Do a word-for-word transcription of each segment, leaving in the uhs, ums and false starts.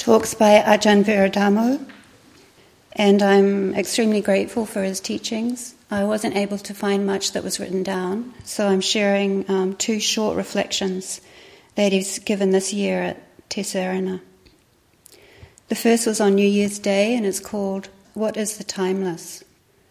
talks by Ajahn Viradamo, and I'm extremely grateful for his teachings. I wasn't able to find much that was written down, so I'm sharing um, two short reflections that he's given this year at Te Serena. The first was on New Year's Day, and it's called, What is the Timeless?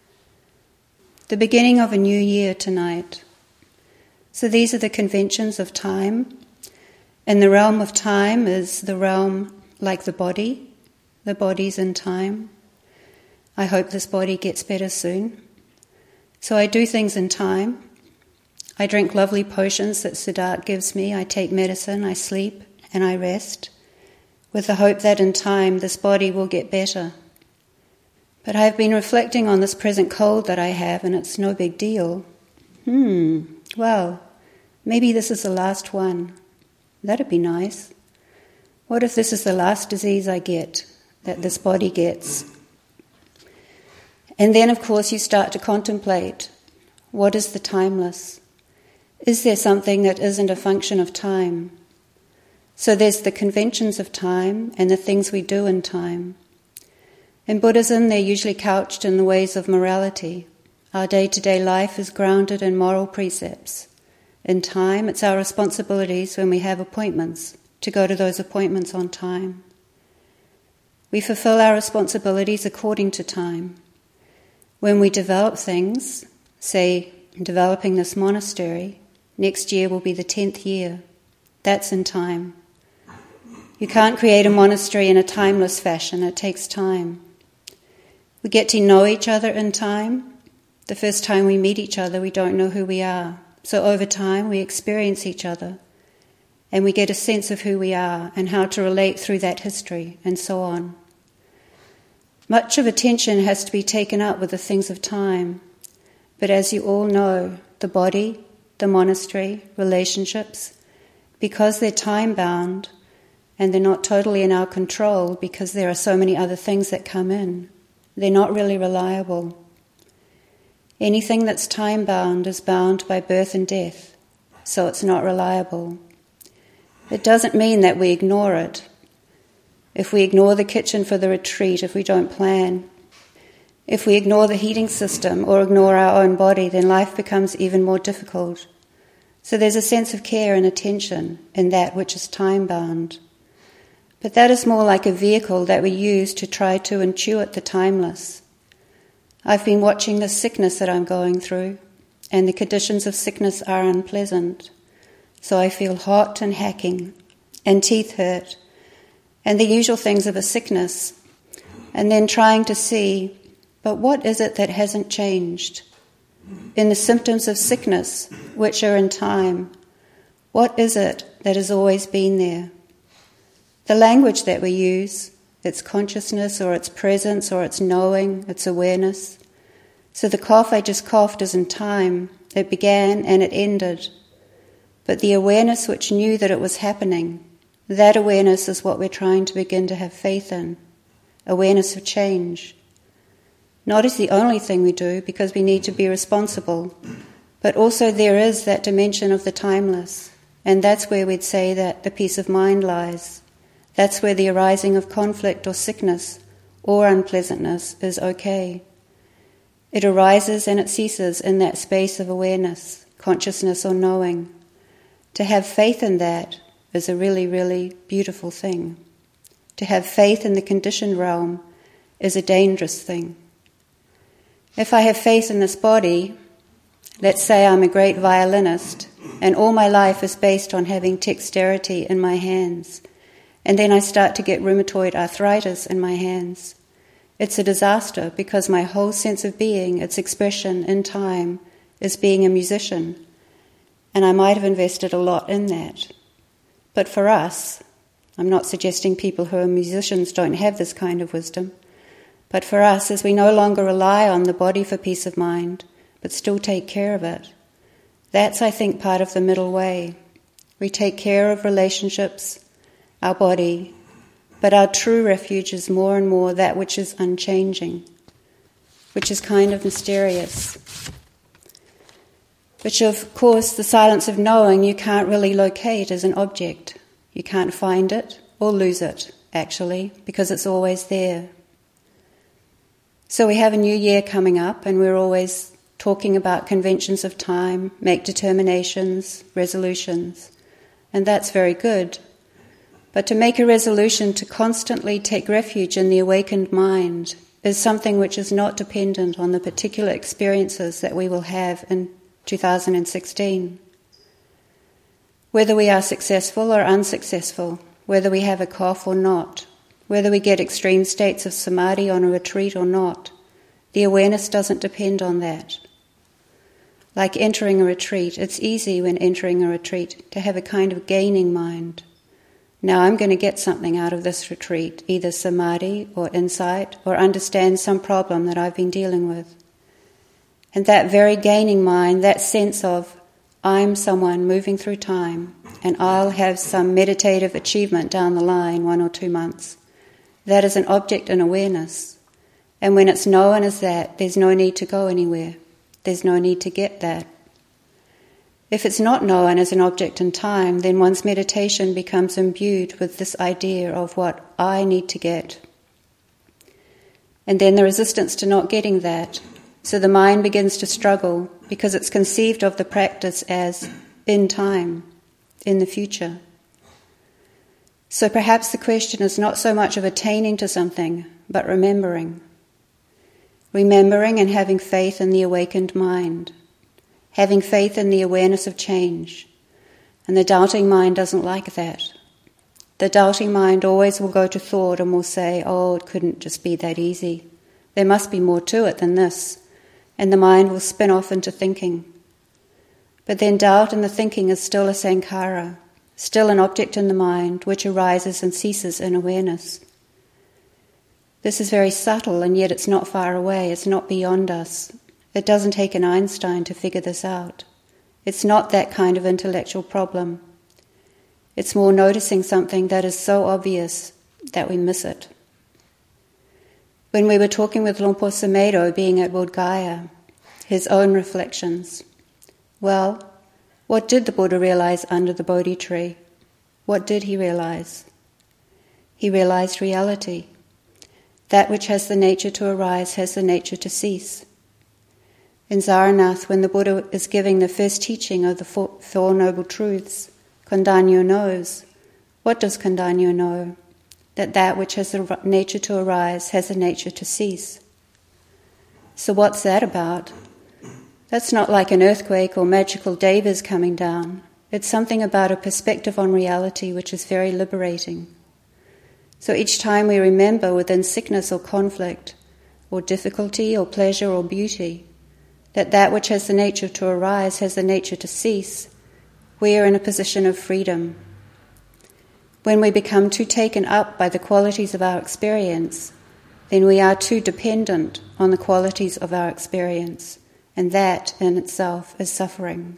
The beginning of a new year tonight. So these are the conventions of time. And the realm of time is the realm like the body. The body's in time. I hope this body gets better soon. So I do things in time. I drink lovely potions that Siddharth gives me. I take medicine, I sleep, and I rest, with the hope that in time this body will get better. But I've been reflecting on this present cold that I have, and it's no big deal. Hmm, well, maybe this is the last one. That'd be nice. What if this is the last disease I get, that this body gets? And then, of course, you start to contemplate, what is the timeless? Is there something that isn't a function of time? So there's the conventions of time and the things we do in time. In Buddhism, they're usually couched in the ways of morality. Our day-to-day life is grounded in moral precepts. In time, it's our responsibilities when we have appointments, to go to those appointments on time. We fulfill our responsibilities according to time. When we develop things, say, developing this monastery, next year will be the tenth year. That's in time. You can't create a monastery in a timeless fashion. It takes time. We get to know each other in time. The first time we meet each other, we don't know who we are. So over time, we experience each other, and we get a sense of who we are and how to relate through that history, and so on. Much of attention has to be taken up with the things of time. But as you all know, the body, the monastery, relationships, because they're time-bound and they're not totally in our control because there are so many other things that come in, they're not really reliable. Anything that's time-bound is bound by birth and death, so it's not reliable. It doesn't mean that we ignore it. If we ignore the kitchen for the retreat, if we don't plan, if we ignore the heating system or ignore our own body, then life becomes even more difficult. So there's a sense of care and attention in that which is time-bound. But that is more like a vehicle that we use to try to intuit the timeless. I've been watching the sickness that I'm going through, and the conditions of sickness are unpleasant. So I feel hot and hacking, and teeth hurt, and the usual things of a sickness, and then trying to see, but what is it that hasn't changed? In the symptoms of sickness, which are in time, what is it that has always been there? The language that we use, its consciousness or its presence or its knowing, its awareness. So the cough I just coughed is in time. It began and it ended. But the awareness which knew that it was happening, that awareness is what we're trying to begin to have faith in. Awareness of change. Not as the only thing we do, because we need to be responsible, but also there is that dimension of the timeless, and that's where we'd say that the peace of mind lies. That's where the arising of conflict or sickness or unpleasantness is okay. It arises and it ceases in that space of awareness, consciousness or knowing. To have faith in that is a really, really beautiful thing. To have faith in the conditioned realm is a dangerous thing. If I have faith in this body, let's say I'm a great violinist, and all my life is based on having dexterity in my hands, and then I start to get rheumatoid arthritis in my hands. It's a disaster because my whole sense of being, its expression in time, is being a musician, and I might have invested a lot in that. But for us, I'm not suggesting people who are musicians don't have this kind of wisdom, but for us, as we no longer rely on the body for peace of mind, but still take care of it, that's, I think, part of the middle way. We take care of relationships, our body, but our true refuge is more and more that which is unchanging, which is kind of mysterious. Which, of course, the silence of knowing you can't really locate as an object. You can't find it or lose it. actually, because it's always there. So we have a new year coming up, and we're always talking about conventions of time, make determinations, resolutions, and that's very good. But to make a resolution to constantly take refuge in the awakened mind is something which is not dependent on the particular experiences that we will have in two thousand sixteen. Whether we are successful or unsuccessful, whether we have a cough or not, whether we get extreme states of samadhi on a retreat or not, the awareness doesn't depend on that. Like entering a retreat, it's easy when entering a retreat to have a kind of gaining mind. Now I'm going to get something out of this retreat, either samadhi or insight or understand some problem that I've been dealing with. And that very gaining mind, that sense of I'm someone moving through time and I'll have some meditative achievement down the line, one or two months, that is an object in awareness. And when it's known as that, there's no need to go anywhere. There's no need to get that. If it's not known as an object in time, then one's meditation becomes imbued with this idea of what I need to get. And then the resistance to not getting that. So the mind begins to struggle because it's conceived of the practice as in time, in the future. So perhaps the question is not so much of attaining to something, but remembering. Remembering and having faith in the awakened mind. Having faith in the awareness of change. And the doubting mind doesn't like that. The doubting mind always will go to thought and will say, oh, it couldn't just be that easy. There must be more to it than this. And the mind will spin off into thinking. But then doubt in the thinking is still a sankhara, still an object in the mind which arises and ceases in awareness. This is very subtle, and yet it's not far away, it's not beyond us. It doesn't take an Einstein to figure this out. It's not that kind of intellectual problem. It's more noticing something that is so obvious that we miss it. When we were talking with Luang Por Sumedho being at Bodh Gaya, his own reflections, well, what did the Buddha realize under the Bodhi tree? What did he realize? He realized reality. That which has the nature to arise has the nature to cease. In Saranath, when the Buddha is giving the first teaching of the Four, four Noble Truths, Kondanyo knows. What does Kondanyo know? That that which has the nature to arise has the nature to cease. So what's that about? That's not like an earthquake or magical devas coming down. It's something about a perspective on reality which is very liberating. So each time we remember within sickness or conflict, or difficulty or pleasure or beauty, that that which has the nature to arise has the nature to cease, we are in a position of freedom. When we become too taken up by the qualities of our experience, then we are too dependent on the qualities of our experience, and that in itself is suffering.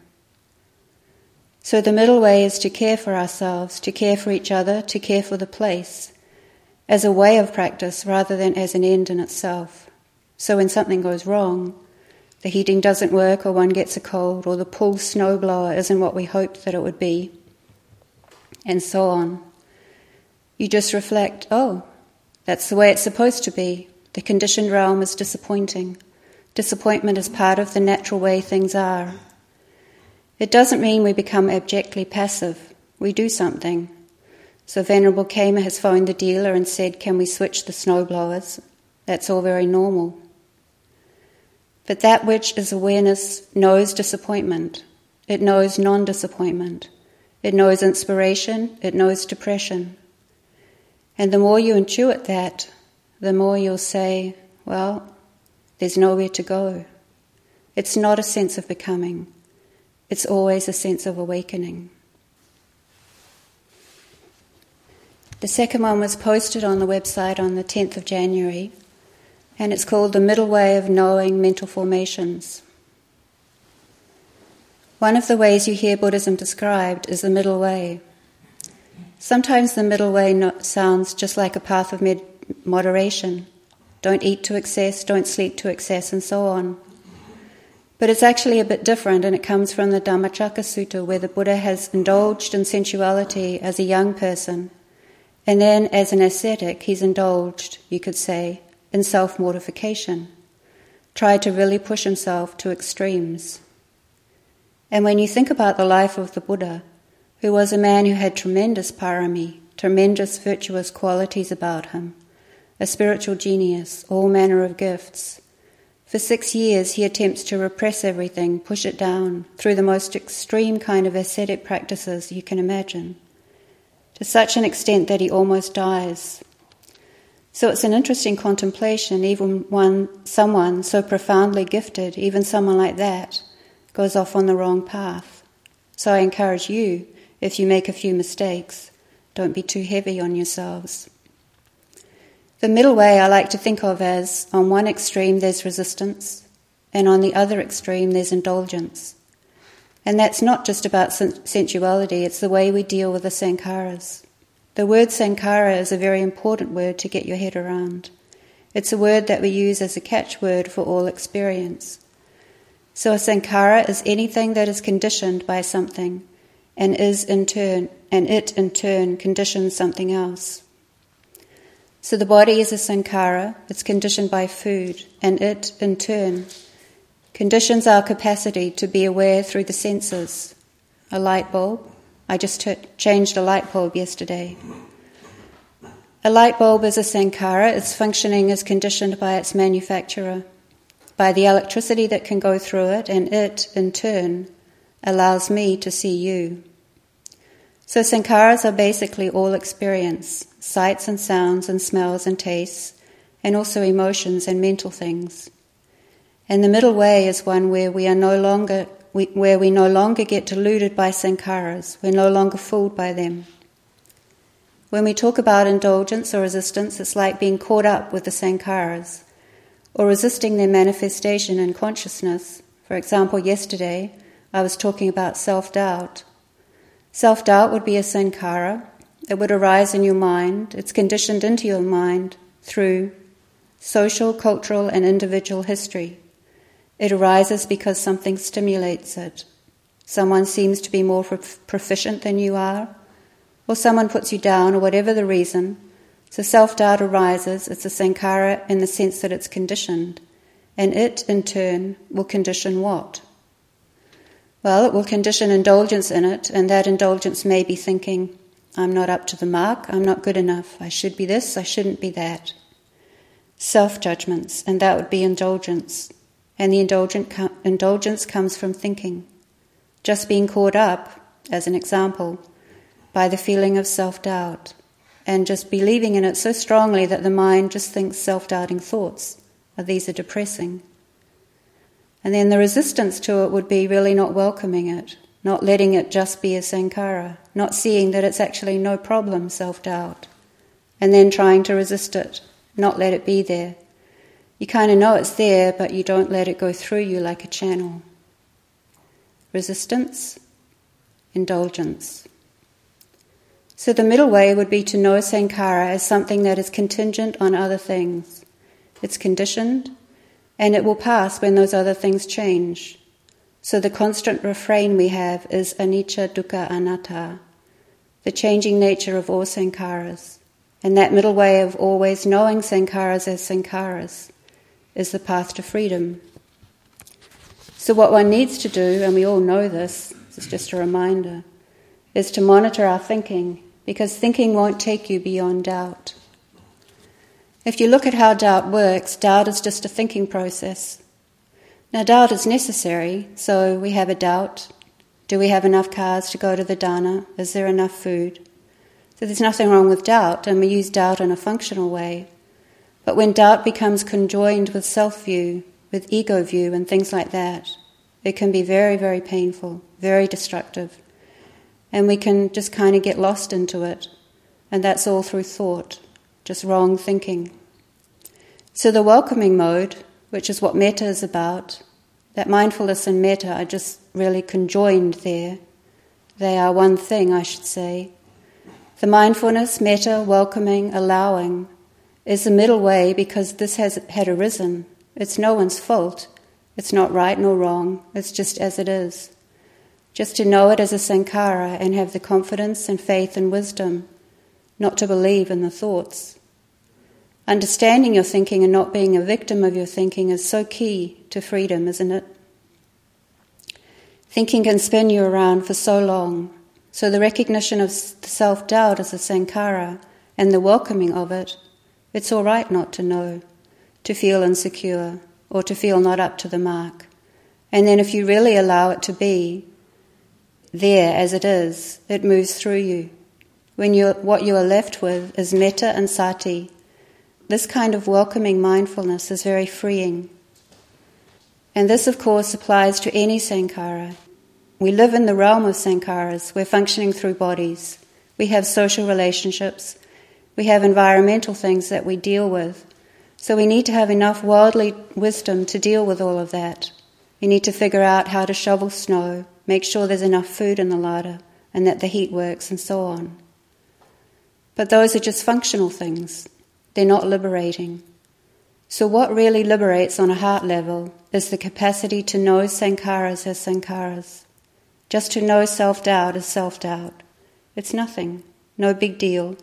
So the middle way is to care for ourselves, to care for each other, to care for the place, as a way of practice rather than as an end in itself. So when something goes wrong, the heating doesn't work or one gets a cold or the pool snowblower isn't what we hoped that it would be, and so on. You just reflect, oh, that's the way it's supposed to be. The conditioned realm is disappointing. Disappointment is part of the natural way things are. It doesn't mean we become abjectly passive. We do something. So Venerable Khema has phoned the dealer and said, can we switch the snowblowers? That's all very normal. But that which is awareness knows disappointment. It knows non-disappointment. It knows inspiration. It knows depression. And the more you intuit that, the more you'll say, well, there's nowhere to go. It's not a sense of becoming. It's always a sense of awakening. The second one was posted on the website on the tenth of January, and it's called The Middle Way of Knowing Mental Formations. One of the ways you hear Buddhism described is the middle way. Sometimes the middle way no- sounds just like a path of med- moderation. Don't eat to excess, don't sleep to excess, and so on. But it's actually a bit different, and it comes from the Dhammacakka Sutta, where the Buddha has indulged in sensuality as a young person, And then, as an ascetic, he's indulged, you could say, in self-mortification, tried to really push himself to extremes. And when you think about the life of the Buddha, who was a man who had tremendous parami, tremendous virtuous qualities about him, a spiritual genius, all manner of gifts, for six years he attempts to repress everything, push it down, through the most extreme kind of ascetic practices you can imagine, to such an extent that he almost dies. So it's an interesting contemplation, even one, someone so profoundly gifted, even someone like that, goes off on the wrong path. So I encourage you, if you make a few mistakes, don't be too heavy on yourselves. The middle way I like to think of as, on one extreme there's resistance, and on the other extreme there's indulgence. And that's not just about sensuality, it's the way we deal with the sankharas. The word sankhara is a very important word to get your head around. It's a word that we use as a catchword for all experience. So a sankhara is anything that is conditioned by something, and is in turn, and it in turn conditions something else. So the body is a sankhara, it's conditioned by food, and it, in turn, conditions our capacity to be aware through the senses. A light bulb. I just t- changed a light bulb yesterday. A light bulb is a sankhara, its functioning is conditioned by its manufacturer, by the electricity that can go through it, and it, in turn, allows me to see you. So sankharas are basically all experience, sights and sounds and smells and tastes, and also emotions and mental things. And the middle way is one where we are no longer, we, where we no longer get deluded by sankharas, we're no longer fooled by them. When we talk about indulgence or resistance, it's like being caught up with the sankharas, or resisting their manifestation in consciousness. For example, yesterday I was talking about self-doubt. Self-doubt would be a sankhara. It would arise in your mind. It's conditioned into your mind through social, cultural, and individual history. It arises because something stimulates it. Someone seems to be more proficient than you are, or someone puts you down, or whatever the reason. So self-doubt arises. It's a sankhara in the sense that it's conditioned. And it, in turn, will condition what? Well, it will condition indulgence in it, and that indulgence may be thinking, I'm not up to the mark, I'm not good enough, I should be this, I shouldn't be that. Self-judgments, and that would be indulgence. And the indulgent co- indulgence comes from thinking. Just being caught up, as an example, by the feeling of self-doubt, and just believing in it so strongly that the mind just thinks self-doubting thoughts. Oh, these are depressing. And then the resistance to it would be really not welcoming it, not letting it just be a sankhara, not seeing that it's actually no problem, self-doubt, and then trying to resist it, not let it be there. You kind of know it's there, but you don't let it go through you like a channel. Resistance, indulgence. So the middle way would be to know sankhara as something that is contingent on other things. It's conditioned, and it will pass when those other things change. So the constant refrain we have is anicca, dukkha, anatta, the changing nature of all sankharas. And that middle way of always knowing sankharas as sankharas is the path to freedom. So what one needs to do, and we all know this, this is just a reminder, is to monitor our thinking, because thinking won't take you beyond doubt. If you look at how doubt works, doubt is just a thinking process. Now doubt is necessary, so we have a doubt. Do we have enough cars to go to the dana? Is there enough food? So there's nothing wrong with doubt, and we use doubt in a functional way. But when doubt becomes conjoined with self-view, with ego view and things like that, it can be very, very painful, very destructive. And we can just kind of get lost into it. And that's all through thought, just wrong thinking. So the welcoming mode, which is what metta is about, that mindfulness and metta are just really conjoined there. They are one thing, I should say. The mindfulness, metta, welcoming, allowing, is the middle way because this has had arisen. It's no one's fault. It's not right nor wrong. It's just as it is. Just to know it as a sankhara and have the confidence and faith and wisdom, not to believe in the thoughts. Understanding your thinking and not being a victim of your thinking is so key to freedom, isn't it? Thinking can spin you around for so long, so the recognition of self-doubt as a sankhara and the welcoming of it, it's all right not to know, to feel insecure, or to feel not up to the mark. And then if you really allow it to be there as it is, it moves through you. When you what you are left with is metta and sati. This kind of welcoming mindfulness is very freeing. And this, of course, applies to any sankhara. We live in the realm of sankharas. We're functioning through bodies. We have social relationships. We have environmental things that we deal with. So we need to have enough worldly wisdom to deal with all of that. We need to figure out how to shovel snow, make sure there's enough food in the larder, and that the heat works, and so on. But those are just functional things. They're not liberating. So what really liberates on a heart level is the capacity to know sankharas as sankharas. Just to know self-doubt as self-doubt. It's nothing, no big deal.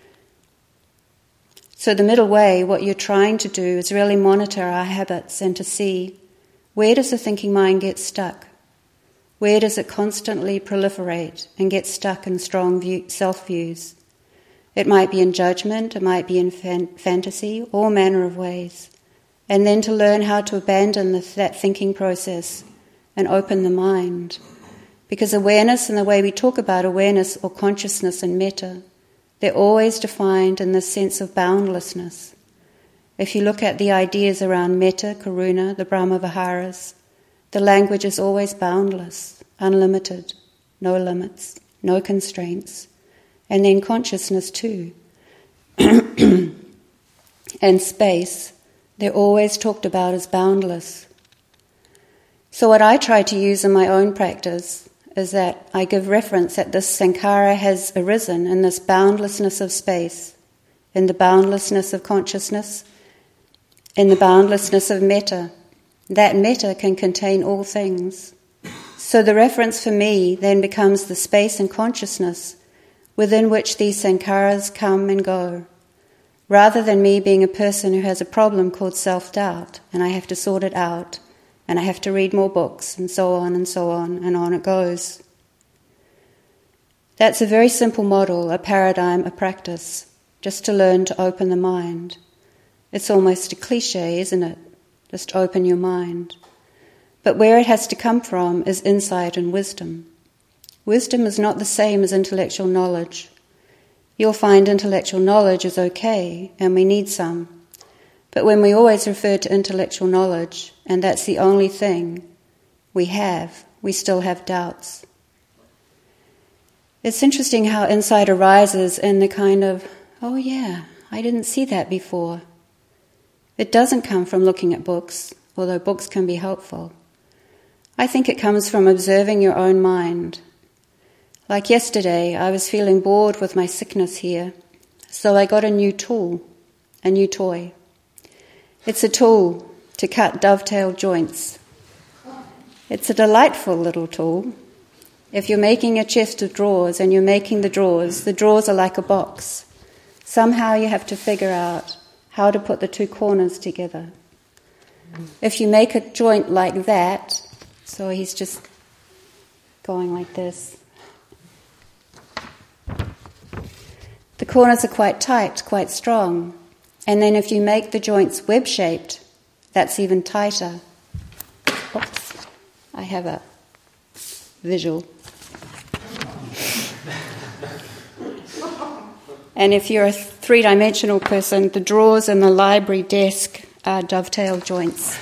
So the middle way, what you're trying to do is really monitor our habits and to see, where does the thinking mind get stuck? Where does it constantly proliferate and get stuck in strong view, self-views? It might be in judgment, it might be in fan- fantasy, all manner of ways. And then to learn how to abandon the, that thinking process and open the mind. Because awareness and the way we talk about awareness or consciousness and metta, they're always defined in this sense of boundlessness. If you look at the ideas around metta, karuna, the Brahma Viharas, the language is always boundless, unlimited, no limits, no constraints. And then consciousness too. And space, they're always talked about as boundless. So what I try to use in my own practice is that I give reference that this sankhara has arisen in this boundlessness of space, in the boundlessness of consciousness, in the boundlessness of metta. That metta can contain all things. So the reference for me then becomes the space and consciousness within which these sankharas come and go, rather than me being a person who has a problem called self-doubt, and I have to sort it out, and I have to read more books, and so on and so on, and on it goes. That's a very simple model, a paradigm, a practice, just to learn to open the mind. It's almost a cliche, isn't it? Just open your mind. But where it has to come from is insight and wisdom. Wisdom is not the same as intellectual knowledge. You'll find intellectual knowledge is okay, and we need some. But when we always refer to intellectual knowledge, and that's the only thing we have, we still have doubts. It's interesting how insight arises in the kind of, oh yeah, I didn't see that before. It doesn't come from looking at books, although books can be helpful. I think it comes from observing your own mind. Like yesterday, I was feeling bored with my sickness here, so I got a new tool, a new toy. It's a tool to cut dovetail joints. It's a delightful little tool. If you're making a chest of drawers and you're making the drawers, the drawers are like a box. Somehow you have to figure out how to put the two corners together. If you make a joint like that, so he's just going like this, the corners are quite tight, quite strong. And then if you make the joints web-shaped, that's even tighter. Oops, I have a visual. And if you're a three-dimensional person, the drawers in the library desk are dovetail joints.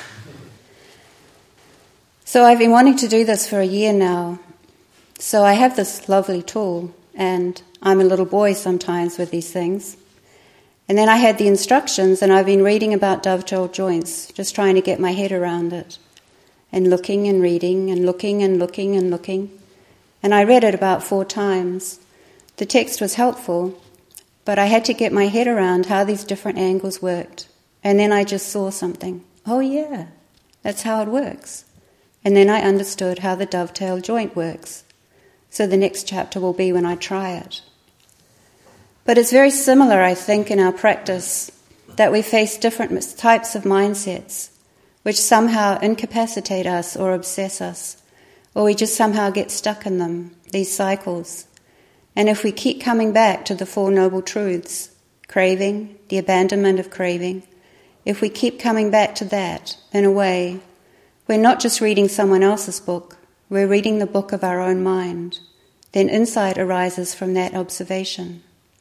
So I've been wanting to do this for a year now. So I have this lovely tool, and I'm a little boy sometimes with these things. And then I had the instructions, and I've been reading about dovetail joints, just trying to get my head around it, and looking and reading and looking and looking and looking. And I read it about four times. The text was helpful, but I had to get my head around how these different angles worked. And then I just saw something. Oh yeah, that's how it works. And then I understood how the dovetail joint works. So the next chapter will be when I try it. But it's very similar, I think, in our practice, that we face different types of mindsets which somehow incapacitate us or obsess us, or we just somehow get stuck in them, these cycles. And if we keep coming back to the Four Noble Truths, craving, the abandonment of craving, if we keep coming back to that, in a way, we're not just reading someone else's book, we're reading the book of our own mind. Then insight arises from that observation.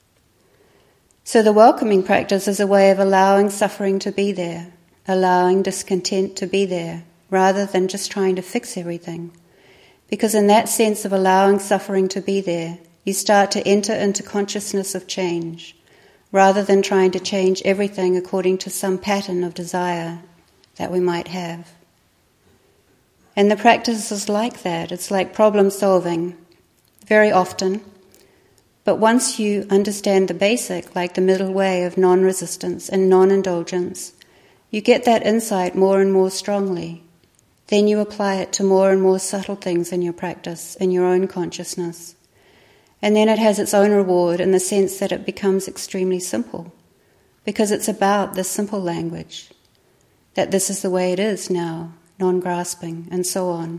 So the welcoming practice is a way of allowing suffering to be there, allowing discontent to be there, rather than just trying to fix everything. Because in that sense of allowing suffering to be there, you start to enter into consciousness of change, rather than trying to change everything according to some pattern of desire that we might have. And the practice is like that. It's like problem solving, very often. But once you understand the basic, like the middle way of non-resistance and non-indulgence, you get that insight more and more strongly. Then you apply it to more and more subtle things in your practice, in your own consciousness. And then it has its own reward in the sense that it becomes extremely simple, because it's about this simple language, that this is the way it is now, non-grasping, and so on.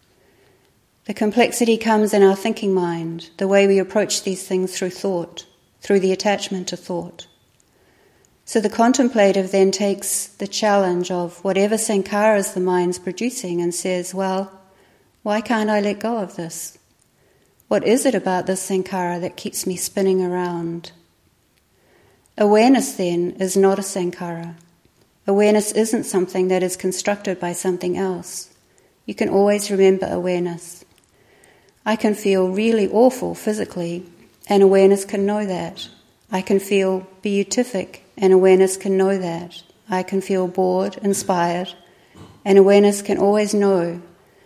The complexity comes in our thinking mind, the way we approach these things through thought, through the attachment to thought. So the contemplative then takes the challenge of whatever sankharas the mind's producing and says, well, why can't I let go of this? What is it about this sankhara that keeps me spinning around? Awareness then is not a sankhara. Awareness isn't something that is constructed by something else. You can always remember awareness. I can feel really awful physically, and awareness can know that. I can feel beatific, and awareness can know that. I can feel bored, inspired, and awareness can always know.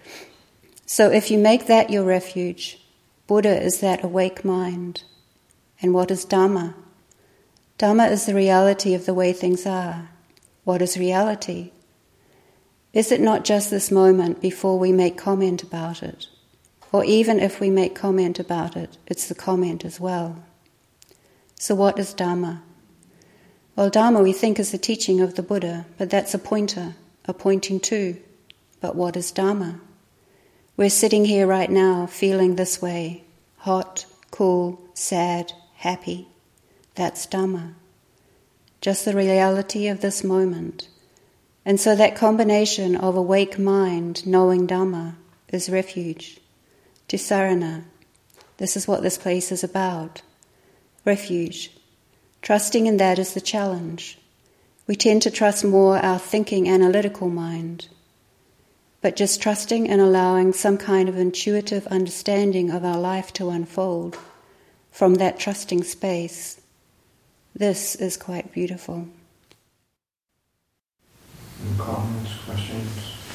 So if you make that your refuge, Buddha is that awake mind. And what is Dhamma? Dhamma is the reality of the way things are. What is reality? Is it not just this moment before we make comment about it? Or even if we make comment about it, it's the comment as well. So what is Dhamma? Well, Dhamma we think is the teaching of the Buddha, but that's a pointer, a pointing to. But what is Dhamma? We're sitting here right now feeling this way, hot, cool, sad, happy. That's Dhamma. Just the reality of this moment. And so that combination of awake mind knowing Dhamma is refuge. Tisarana. This is what this place is about. Refuge. Trusting in that is the challenge. We tend to trust more our thinking analytical mind. But just trusting and allowing some kind of intuitive understanding of our life to unfold from that trusting space, this is quite beautiful. Any comments, questions?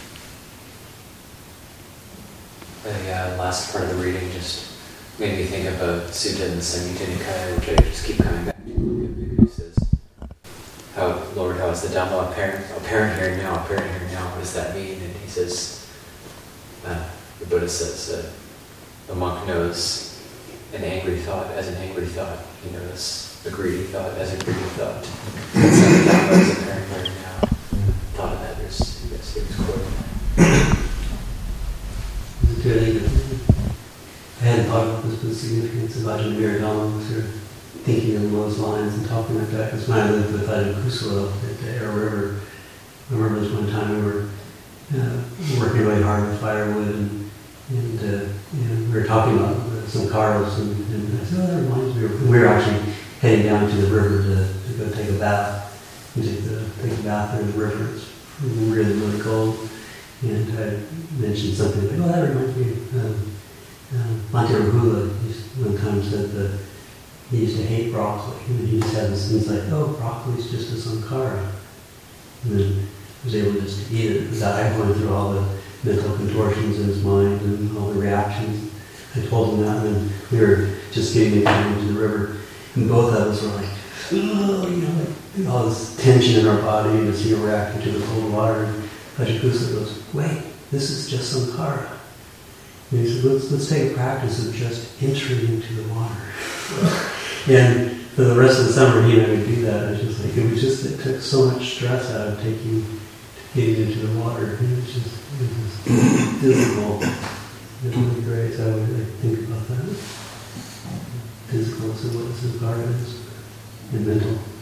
The uh, last part of the reading just made me think of a sutta in the Samyutta Nikaya, which I just keep coming back to. It says, "How Lord, how is the Dhamma apparent, apparent here now? Apparent here now? What does that mean?" And he says, uh, the Buddha says that a monk knows an angry thought as an angry thought. He knows a greedy thought as a greedy thought. And so the Dhamma is apparent here now. Thought of that. There's, I guess, he was quoting that. I hadn't thought about this with significance of Ajahn Viradama, was sort of thinking along those lines and talking like that. Because when I lived with Ajahn Kusala at the Air River, I remember this one time we were uh, working really hard with firewood, and, and uh, you know, we were talking about uh, some carols, and, and I said, oh, that reminds me. We were actually heading down to the river to, to go take a bath, and take, the, take a bath in the river. It's really, really cold. And I mentioned something like, oh, that reminds me of um, uh, Bhante Rahula one time said that he used to hate broccoli. And he just had this insight, oh, broccoli's just a sankhara. And then was able just to eat it without going through all the mental contortions in his mind and all the reactions. I told him that, and we were just getting into the river, and both of us were like, oh, you know, like all this tension in our body as he reacted to the cold water. And Ajahn Kusala goes, wait, this is just sankhara. And he said, let's, let's take a practice of just entering into the water. And for the rest of the summer, he and I would do that. It's just like, it was just, it took so much stress out of taking, getting into the water. It was just, it was just physical. It was really great. So I would like, think about that. Physical, so what is the part of it? And mental.